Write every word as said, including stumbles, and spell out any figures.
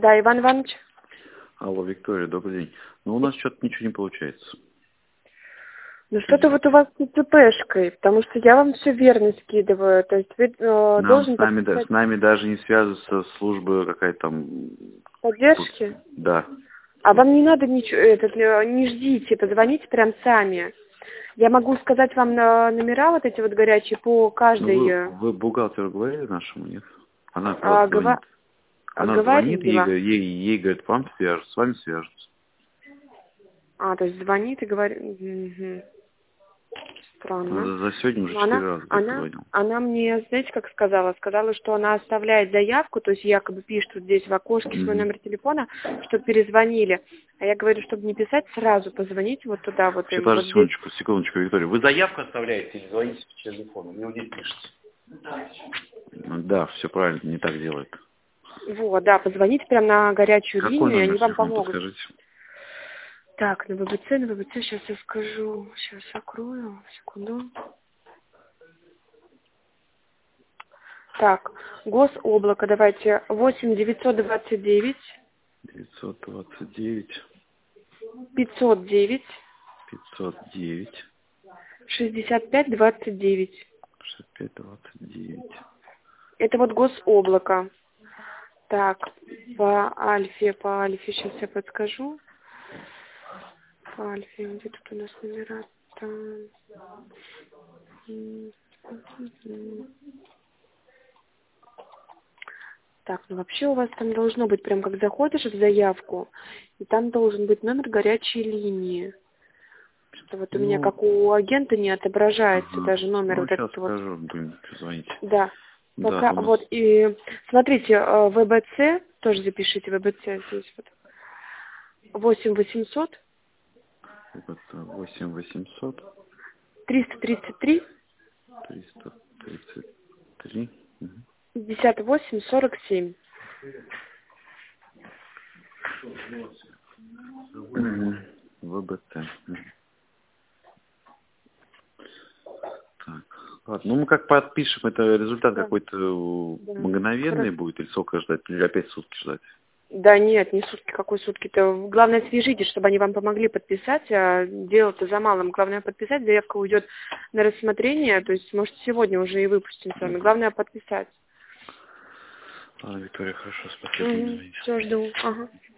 Да, Иван Иванович. Алло, Виктория, добрый день. Ну, у нас что-то ничего не получается. Ну, что-то вот у вас с ЦПшкой, потому что я вам все верно скидываю. То есть вы э, Нам должен с нами, да, подписать с нами даже не связывается служба какая-то там... поддержки. Да. А вам не надо ничего, этот, э, не ждите, позвоните прям сами. Я могу сказать вам на номера вот эти вот горячие по Ну, каждой... вы, э, вы бухгалтеру говорили нашему, нет? Она а, просто гова- звонит. Она звонит, ей, говорила. говорит- ей, ей говорит, вам свяжут, с вами свяжутся. А, то есть звонит и говорит... Мгм. Странно. За, за сегодня уже Но четыре она, раза говорит, она, позвонил. она мне, знаете, как сказала? Сказала, что она оставляет заявку, то есть якобы пишет вот здесь в окошке свой Мгм. номер телефона, чтобы перезвонили. А я говорю, чтобы не писать, сразу позвоните вот туда, вот Сейчас, им, подожди вот здесь. секундочку, секундочку, Виктория. Вы заявку оставляете или звоните по телефону? Мне вот здесь пишете. Ну, да, все правильно, не так делает. Вот, да, позвоните прям на горячую Какой линию, и номер они вам телефона, помогут. подскажите? Так, на ВБЦ, на ВБЦ, сейчас я скажу. Сейчас закрою, секунду. Так, Гособлако, давайте, восемь девятьсот двадцать девять девятьсот двадцать девять пятьсот девять пятьсот девять шестьдесят пять двадцать девять. шестьдесят пять двадцать девять. Это вот Гособлако. Так, по Альфе, по Альфе, сейчас я подскажу. По Альфе, где тут у нас номера? Там. М, м, м. Так, ну вообще у вас там должно быть, прям как заходишь в заявку, и там должен быть номер горячей линии. Что вот у меня, Ну, как у агента, не отображается ага. даже номер Ну, вот сейчас этот вот. скажу, будем звонить. Да. Да, Пока, у нас вот, и смотрите, э, ВБЦ, тоже запишите ВБЦ здесь вот. восемь восемьсот восемь восемьсот триста тридцать три триста тридцать три пятьдесят восемь сорок семь. ВБТ. Мгм. Так, ладно. Ну, мы как подпишем, это результат Да, какой-то да. мгновенный Хорошо. будет, или сколько ждать, или опять сутки ждать? Да нет, не сутки, какой сутки-то. Главное, свяжитесь, чтобы они вам помогли подписать. А дело-то за малым. Главное подписать, заявка уйдет на рассмотрение. То есть, может, сегодня уже и выпустим с вами. Главное подписать. Ладно, Виктория, хорошо, спасибо. Угу. Все, жду. Ага.